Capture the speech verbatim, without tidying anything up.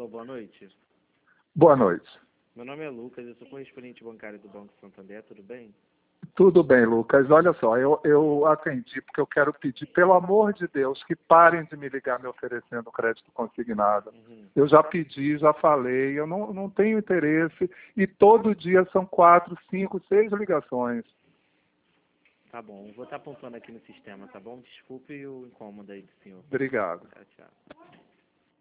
Alô, boa noite. Boa noite. Meu nome é Lucas, eu sou correspondente bancário do Banco Santander, tudo bem? Tudo bem, Lucas. Olha só, eu, eu atendi porque eu quero pedir, pelo amor de Deus, que parem de me ligar me oferecendo crédito consignado. Uhum. Eu já pedi, já falei, eu não, não tenho interesse e todo dia são quatro, cinco, seis ligações. Tá bom, vou estar apontando aqui no sistema, tá bom? Desculpe o incômodo aí do senhor. Obrigado. Tchau, tchau.